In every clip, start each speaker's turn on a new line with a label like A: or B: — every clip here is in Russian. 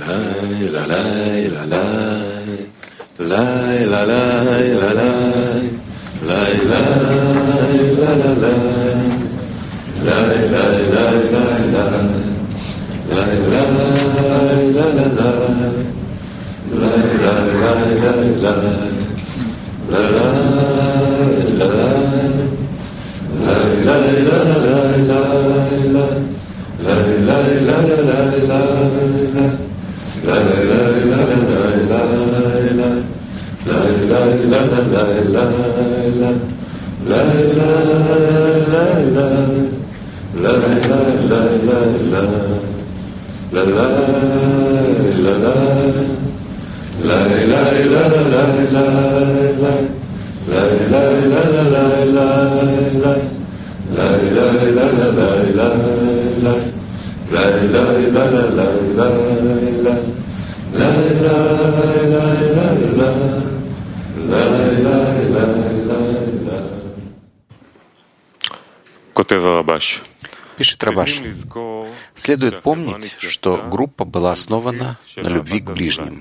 A: Пишет Рабаш. Следует помнить, что группа была основана на любви к ближним.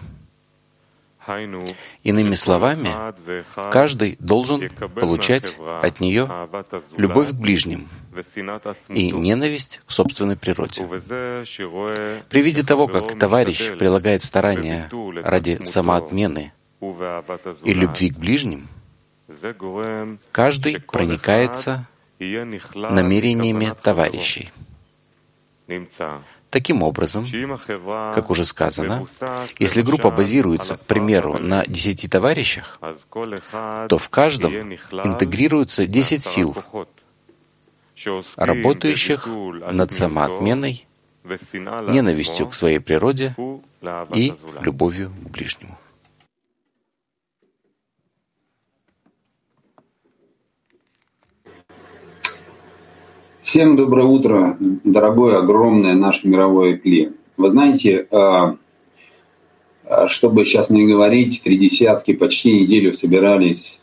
A: Иными словами, каждый должен получать от нее любовь к ближним и ненависть к собственной природе. При виде того, как товарищ прилагает старания ради самоотмены и любви к ближним, каждый проникается намерениями товарищей. Таким образом, как уже сказано, если группа базируется, к примеру, на 10 товарищах, то в каждом интегрируются 10 сил, работающих над самоотменой, ненавистью к своей природе и любовью к ближнему.
B: Всем доброе утро, дорогое, огромное наше мировое кли. Вы знаете, чтобы сейчас не говорить, 3 десятки почти неделю собирались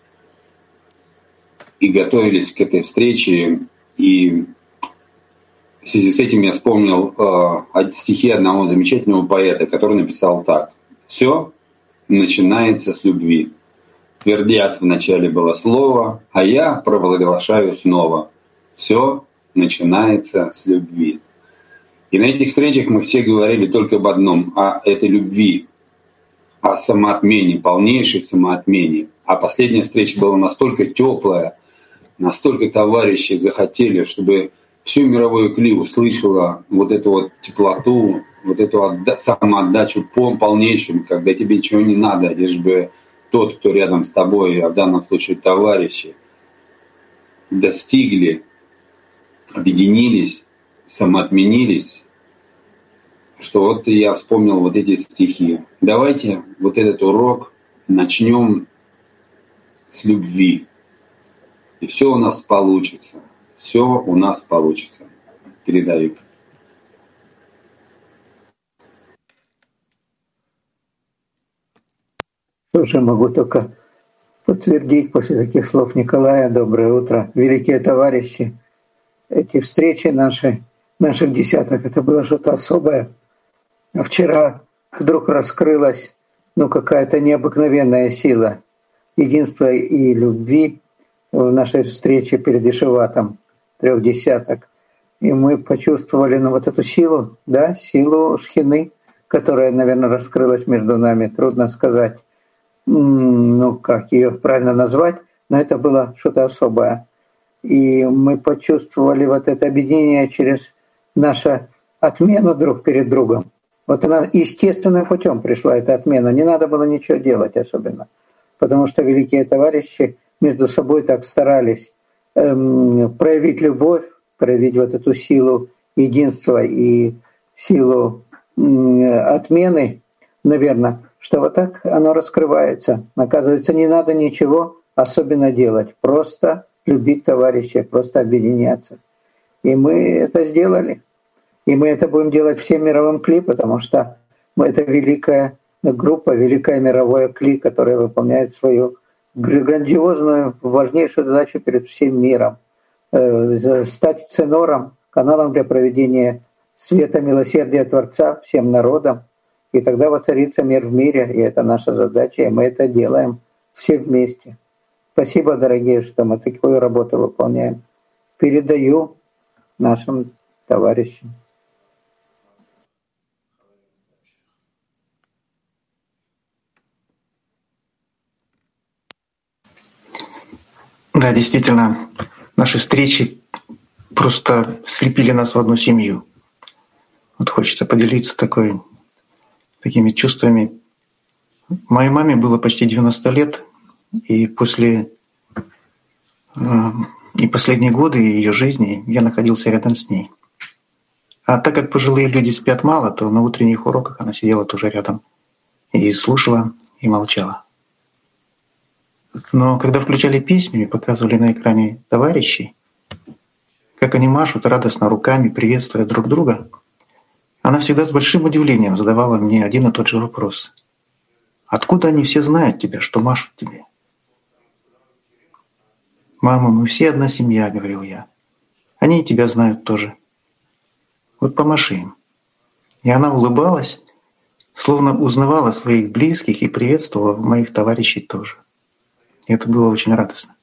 B: и готовились к этой встрече. И в связи с этим я вспомнил стихи одного замечательного поэта, который написал так. «Все начинается с любви. Твердят, вначале было слово, а я провозглашаю снова. Все начинается с любви». И на этих встречах мы все говорили только об одном, о этой любви, о самоотмене, полнейшей самоотмене. А последняя встреча была настолько теплая, настолько товарищи захотели, чтобы всю мировую кли услышала вот эту вот теплоту, вот эту самоотдачу полнейшую, когда тебе ничего не надо, лишь бы тот, кто рядом с тобой, а в данном случае товарищи, достигли, объединились, самоотменились, что вот я вспомнил вот эти стихи. Давайте вот этот урок начнем с любви. И все у нас получится. Все у нас получится. Передаю.
C: Тоже могу только подтвердить после таких слов Николая. Доброе утро. Великие товарищи, эти встречи наших десяток, это было что-то особое. А вчера вдруг раскрылась какая-то необыкновенная сила единства и любви в нашей встрече перед Ишеватом 3 десяток. И мы почувствовали вот эту силу, да, силу Шхины, которая, наверное, раскрылась между нами. Трудно сказать, как ее правильно назвать, но это было что-то особое. И мы почувствовали вот это объединение через нашу отмену друг перед другом. Вот она естественным путем пришла, эта отмена. Не надо было ничего делать особенно. Потому что великие товарищи между собой так старались проявить любовь, проявить вот эту силу единства и силу отмены, наверное, что вот так оно раскрывается. Оказывается, не надо ничего особенно делать. Просто любить товарищей, просто объединяться. И мы это сделали. И мы это будем делать всем мировым кли, потому что это великая группа, великое мировое кли, которое выполняет свою грандиозную, важнейшую задачу перед всем миром. Стать ценором, каналом для проведения света милосердия Творца всем народам И тогда воцарится мир в мире, и это наша задача, и мы это делаем все вместе. Спасибо, дорогие, что мы такую работу выполняем. Передаю нашим товарищам.
D: Да, действительно, наши встречи просто слепили нас в одну семью. Вот хочется поделиться такими чувствами. Моей маме было почти 90 лет, и последние годы ее жизни я находился рядом с ней. А так как пожилые люди спят мало, то на утренних уроках она сидела тоже рядом и слушала, и молчала. Но когда включали песню и показывали на экране товарищей, как они машут радостно руками, приветствуя друг друга, она всегда с большим удивлением задавала мне один и тот же вопрос. «Откуда они все знают тебя, что машут тебе?» «Мама, мы все одна семья», — говорил я. «Они и тебя знают тоже. Вот помаши им». И она улыбалась, словно узнавала своих близких и приветствовала моих товарищей тоже. И это было очень радостно.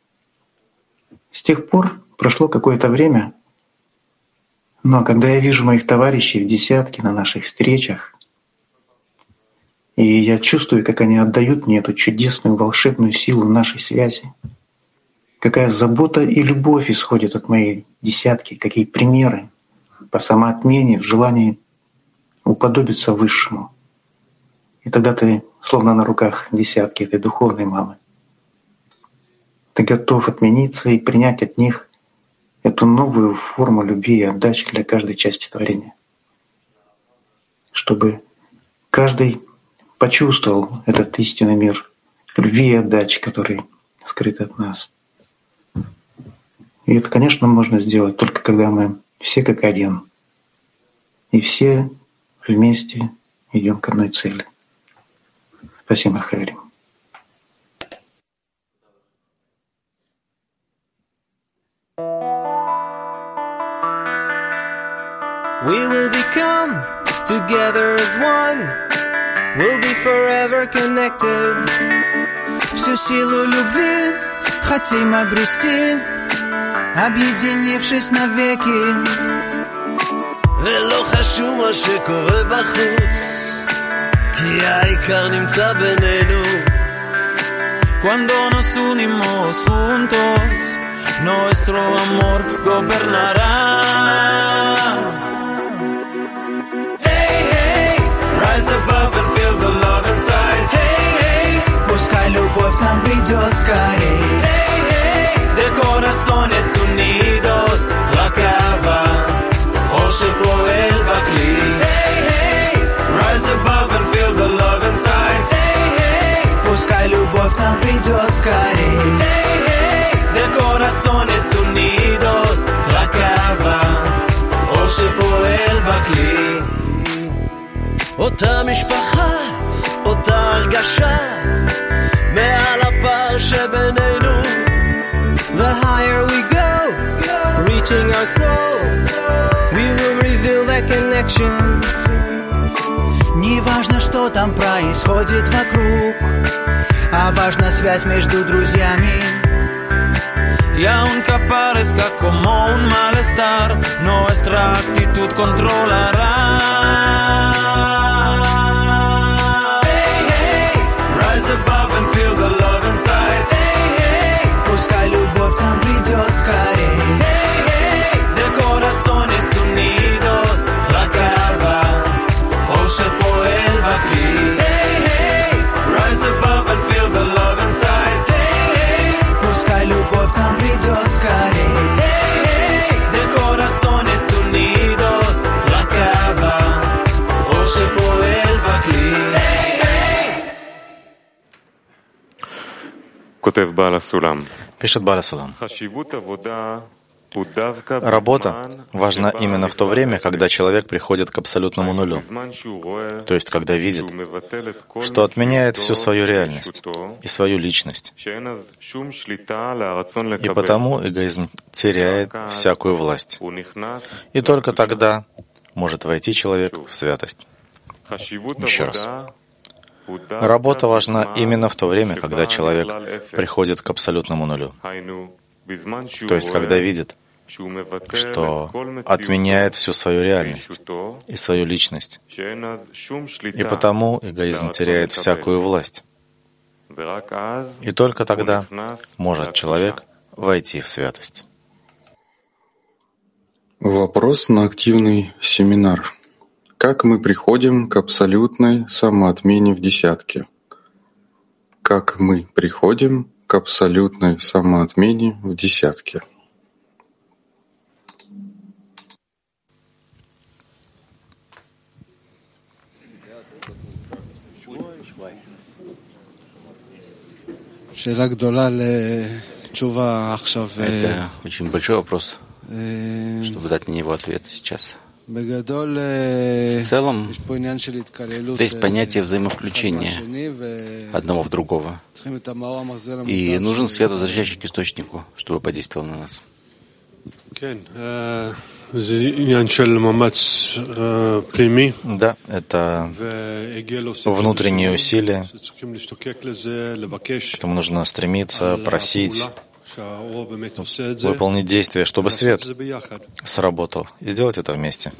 D: С тех пор прошло какое-то время, но когда я вижу моих товарищей в десятке на наших встречах, и я чувствую, как они отдают мне эту чудесную волшебную силу нашей связи, какая забота и любовь исходит от моей десятки, какие примеры по самоотмене, в желании уподобиться Высшему. И тогда ты словно на руках десятки этой духовной мамы. Ты готов отмениться и принять от них эту новую форму любви и отдачи для каждой части творения. Чтобы каждый почувствовал этот истинный мир любви и отдачи, который скрыт от нас. И это, конечно, можно сделать только когда мы все как один. И все вместе идем к одной цели. Спасибо, Хари.
E: We will become together as one. We'll be forever connected. Всю силу любви хотим обрести, объединившись навеки.
F: ולא חשוב מה שקורה בחוץ, כי העיקר נמצא בינינו.
E: Cuando nos unimos juntos, nuestro amor gobernará. Rise above and feel the love inside. Hey, hey, пускай любовь к нам придет скорей. Hey, hey, de corazones unidos, רק אהבה, אור שפועל בכלי. Hey, hey, rise above and feel the love inside. Hey, hey, пускай любовь к нам придет скорей. Hey, hey, de corazones unidos, רק אהבה, אור שפועל בכלי.
F: אותה משפחה, אותה הרגשה, מעל הפער שבינינו.
E: The higher we go, reaching our soul, we will reveal that connection. Не важно, что там происходит вокруг, а важна связь между друзьями. Y aunque parezca como un malestar, nuestra actitud controlará. Hey, hey, rise above and feel the love inside. Hey, hey, пускай любовь к нам придет скорей. Hey, hey, de corazones unidos, רק אהבה, אור שפועל בכלי. Hey, hey, rise above and feel the love inside. Hey, hey, пускай любовь к нам придет скорей. Hey, hey, de corazones unidos, רק אהבה, אור שפועל בכלי. Hey, hey.
G: כותב בעל הסולם.
A: Пишет Бааль ха-Сулам. Работа важна именно в то время, когда человек приходит к абсолютному нулю, то есть когда видит, что отменяет всю свою реальность и свою личность, и потому эгоизм теряет всякую власть. И только тогда может войти человек в святость.
H: Еще раз. Работа важна именно в то время, когда человек приходит к абсолютному нулю. То есть, когда видит, что отменяет всю свою реальность и свою личность. И потому эгоизм теряет всякую власть. И только тогда может человек войти в святость.
I: Вопрос на активный семинар. Как мы приходим к абсолютной самоотмене в десятке? Как мы приходим к абсолютной самоотмене в десятке?
A: Это очень большой вопрос, чтобы дать на него ответ сейчас. В целом, есть понятие взаимовключения одного в другого. И нужен свет, возвращающий к источнику, чтобы подействовал на нас.
H: Да, это внутренние усилия. К этому нужно стремиться, просить, выполнить действия, чтобы свет сработал, и сделать это вместе.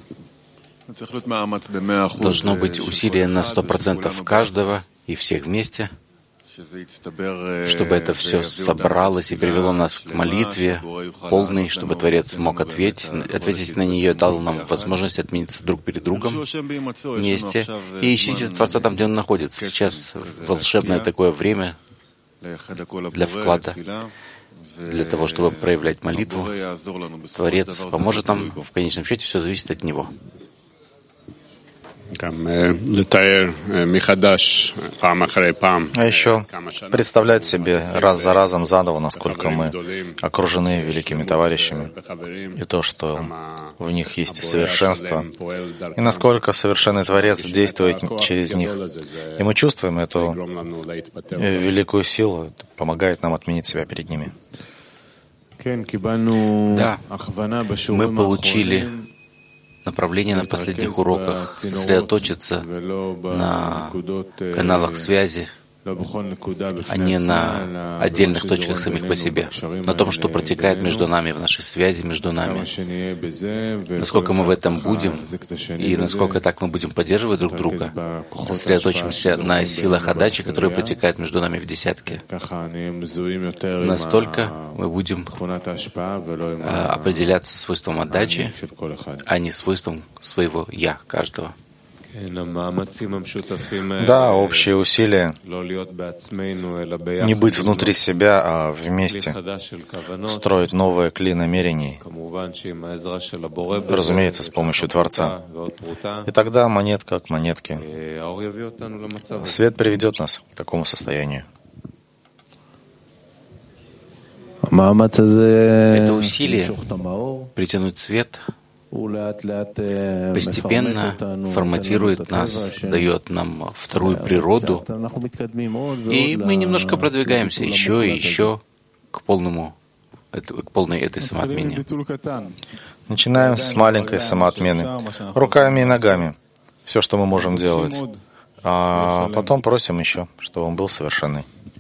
A: Должно быть усилие на 100% каждого и всех вместе, чтобы это все собралось и привело нас к молитве полной, чтобы Творец мог ответить на нее, дал нам возможность отмениться друг перед другом вместе. И ищите Творца там, где он находится. Сейчас волшебное такое время для вклада, для того, чтобы проявлять молитву. Творец поможет нам, в конечном счете все зависит от Него.
H: А еще представлять себе раз за разом заново, насколько мы окружены великими товарищами, и то, что в них есть совершенство, и насколько совершенный Творец действует через них. И мы чувствуем эту великую силу, помогает нам отменить себя перед ними.
A: Да, мы получили направление на последних уроках, сосредоточиться на каналах связи, а не на отдельных точках самих по себе, на том, что протекает между нами, в нашей связи между нами. Насколько мы в этом будем, и насколько так мы будем поддерживать друг друга, сосредоточимся на силах отдачи, которые протекают между нами в десятке. Настолько мы будем определяться свойством отдачи, а не свойством своего «я» каждого.
H: Да, общие усилия не быть внутри себя, а вместе строить новое клей намерений, разумеется, с помощью Творца. И тогда монетка к монетке. Свет приведет нас к такому состоянию.
A: Это усилие притянуть свет постепенно форматирует нас, дает нам вторую природу, и мы немножко продвигаемся еще и еще к полной этой самоотмене.
H: Начинаем с маленькой самоотмены, руками и ногами, все, что мы можем делать, а потом просим еще, чтобы он был совершенный.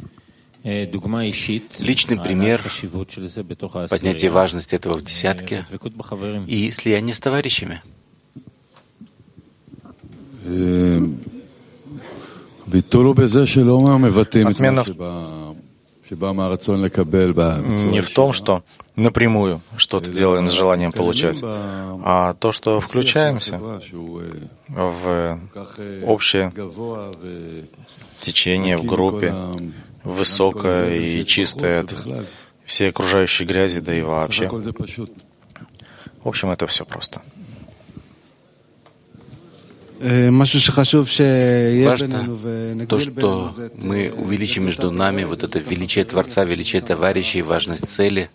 A: Личный пример поднятия важности этого в десятке и слияние с товарищами.
H: Отмена не в том, что напрямую что-то делаем с желанием получать, а то, что включаемся в общее течение в группе, высокое и чистое от всей окружающей грязи, да и вообще. В общем, это все просто.
A: Важно то, что мы увеличим между нами вот это величие Творца, величие товарищей, важность цели,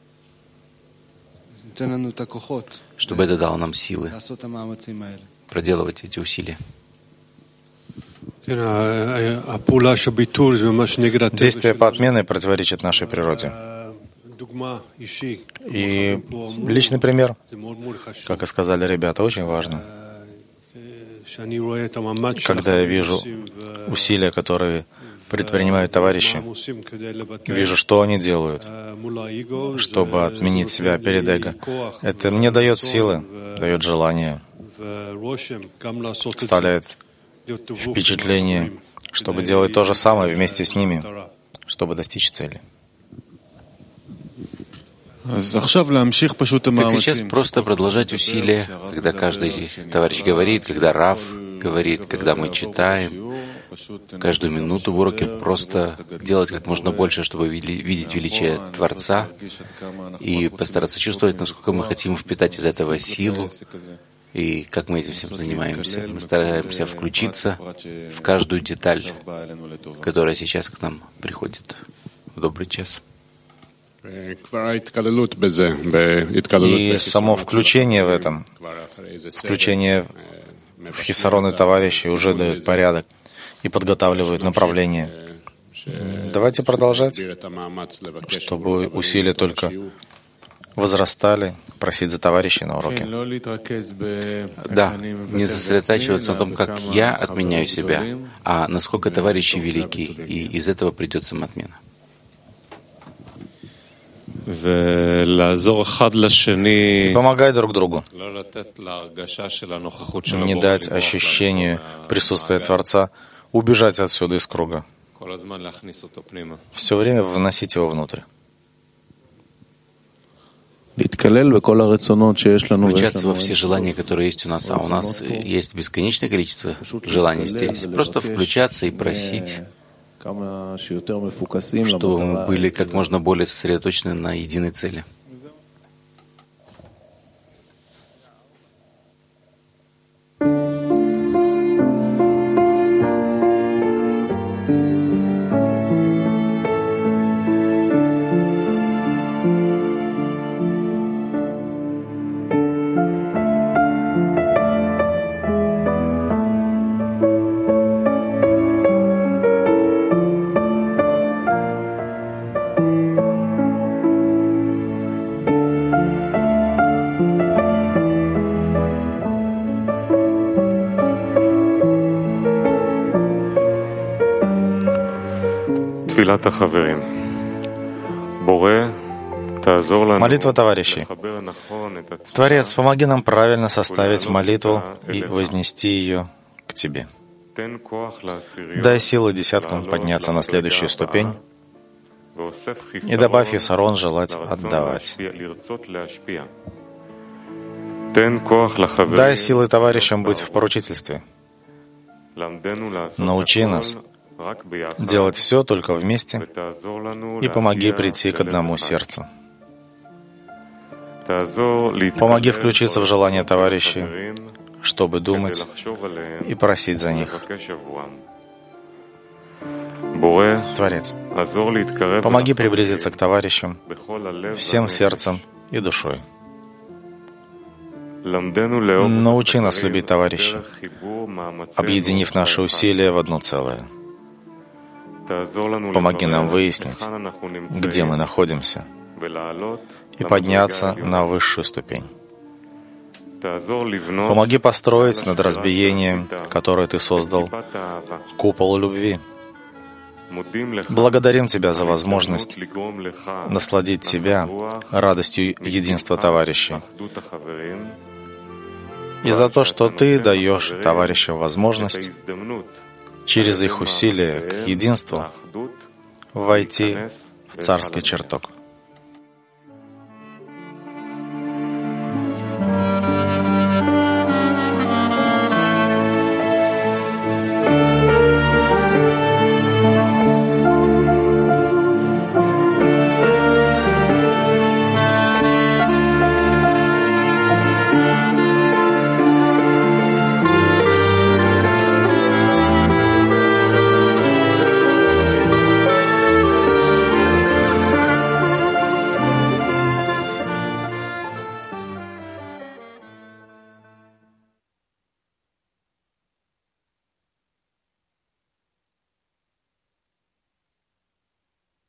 A: чтобы это дало нам силы проделывать эти усилия.
H: Действие по отмене противоречит нашей природе. И личный пример, как и сказали ребята, очень важно. Когда я вижу усилия, которые предпринимают товарищи, вижу, что они делают, чтобы отменить себя перед эго. Это мне дает силы, дает желание, оставляет впечатление, чтобы делать то же самое вместе с ними, чтобы достичь цели.
A: Так сейчас просто продолжать усилия, когда каждый товарищ говорит, когда Рав говорит, когда мы читаем, каждую минуту в уроке просто делать как можно больше, чтобы видеть величие Творца и постараться чувствовать, насколько мы хотим впитать из этого силу и как мы этим всем занимаемся. Мы стараемся включиться в каждую деталь, которая сейчас к нам приходит в добрый час. И
H: само включение в этом, включение в хисароны товарищей уже дает порядок и подготавливает направление. Давайте продолжать, чтобы усилия только возрастали, просить за товарищей на уроке.
A: Да, не сосредотачиваться на том, как я отменяю себя, а насколько товарищи велики, и из этого придет самоотмена.
H: Помогай друг другу. Не дать ощущению присутствия Творца убежать отсюда из круга. Все время вносить его внутрь.
A: Включаться во все желания, которые есть у нас, а у нас есть бесконечное количество желаний здесь. Просто включаться и просить, чтобы мы были как можно более сосредоточены на единой цели.
H: Молитва товарищей. Творец, помоги нам правильно составить молитву и вознести ее к Тебе. Дай силы десяткам подняться на следующую ступень и добавь хисарон желать отдавать. Дай силы товарищам быть в поручительстве. Научи нас делать все только вместе и помоги прийти к одному сердцу. Помоги включиться в желания товарищей, чтобы думать и просить за них. Творец, помоги приблизиться к товарищам всем сердцем и душой. Научи нас любить товарищей, объединив наши усилия в одно целое. Помоги нам выяснить, где мы находимся, и подняться на высшую ступень. Помоги построить над разбиением, которое Ты создал, купол любви. Благодарим Тебя за возможность насладить Тебя радостью единства товарищей и за то, что Ты даешь товарищам возможность через их усилия к единству войти в царский чертог.